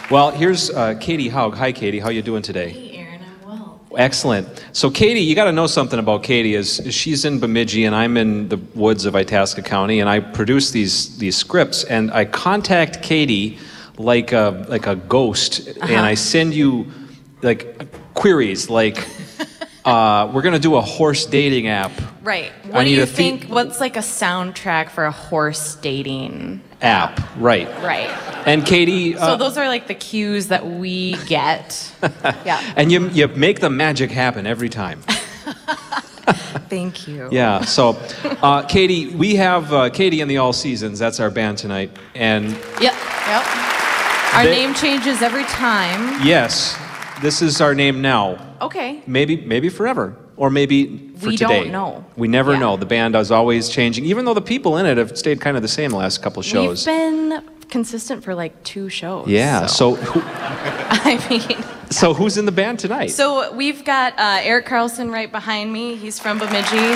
Well, here's Katie Haug. Hi, Katie. How you doing today? Hey, Aaron. I'm well. Excellent. So, Katie, you got to know something about Katie. Is she's in Bemidji, and I'm in the woods of Itasca County, and I produce these scripts, and I contact Katie like a ghost, and I send you like queries like. We're going to do a horse dating app. Right. What do you think? What's like a soundtrack for a horse dating app? Right. Right. And Katie... so those are like the cues that we get. Yeah. And you make the magic happen every time. Thank you. Yeah. So, Katie, we have Katie and the All Seasons. That's our band tonight. And... Yep. Our name changes every time. Yes. This is our name now. Okay. Maybe forever. Or maybe for we today. We don't know. We never know. The band is always changing, even though the people in it have stayed kind of the same the last couple of shows. We've been consistent for like 2 shows. Yeah, so I mean... So who's in the band tonight? So we've got Eric Carlson right behind me. He's from Bemidji.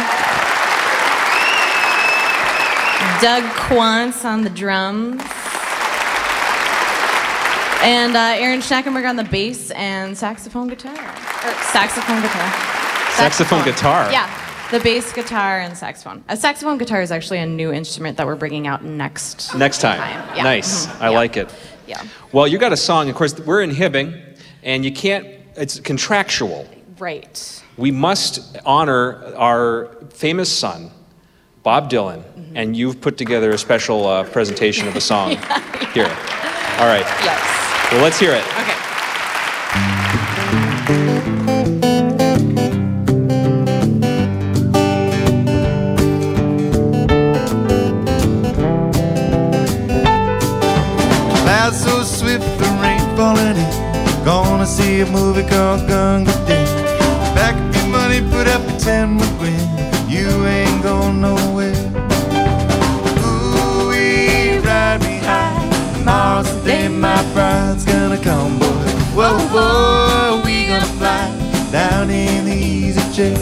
Doug Quantz on the drums. And Aaron Schnackenberg on the bass and saxophone guitar. Saxophone guitar? Yeah, the bass guitar and saxophone. A saxophone guitar is actually a new instrument that we're bringing out next time. Yeah. Nice. I like it. Yeah. Well, you got a song. Of course, we're in Hibbing, and you can't, it's contractual. Right. We must honor our famous son, Bob Dylan, and you've put together a special presentation of a song here. All right. Yes. Well, let's hear it. Okay. Clouds so swift, the rain falling in. Gonna see a movie called Gunga Din. Back up your money, put up your 10 McGuinn. You ain't going nowhere. Ooh, ride me high. Tomorrow's the day my bride's gonna come, boy. Whoa, whoa, we gonna fly down in the easy chair.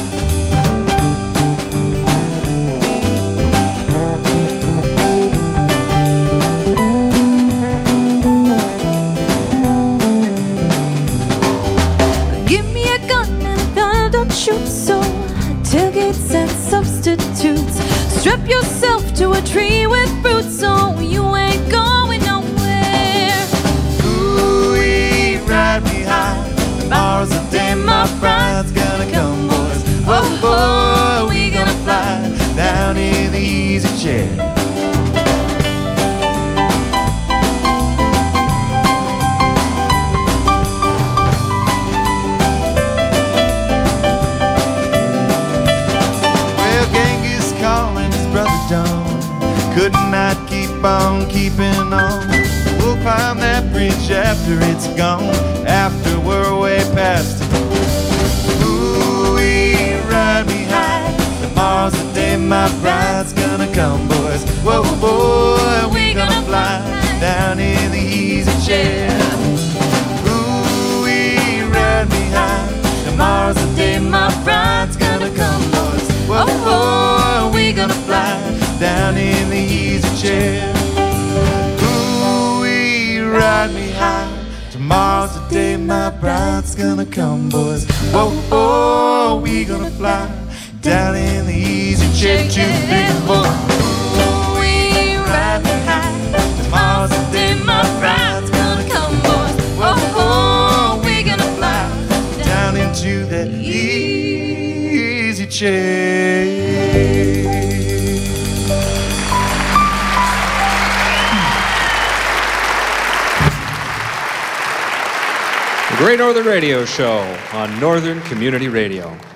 Give me a gun and a gun, don't shoot. So tailgates and substitutes. Strap yourself to a tree with fruit, so you ain't going nowhere. Ooh, ride me high. Tomorrow's the day my bride's gonna come, boys. Whoa, whoa, we gonna fly down in the easy chair. Could not keep on keeping on. We'll climb that bridge after it's gone, after we're way past it. Ooh, ride me high. Tomorrow's the day my bride's gonna come, boys. Whoa, boy, we gonna fly down in the easy chair. Ooh, ride me high. Tomorrow's the day my bride's gonna come, boys. Whoa, boy, we gonna fly down in the easy chair. Ooh, ride me high. Tomorrow's the day my bride's gonna come, boys. Whoa, whoa, we gonna fly down in the easy chair. 2, 3, 4. Ooh, ride me high. Tomorrow's the day my bride's gonna come, boys. Whoa, whoa, we gonna fly down into that easy chair. Great Northern Radio Show on Northern Community Radio.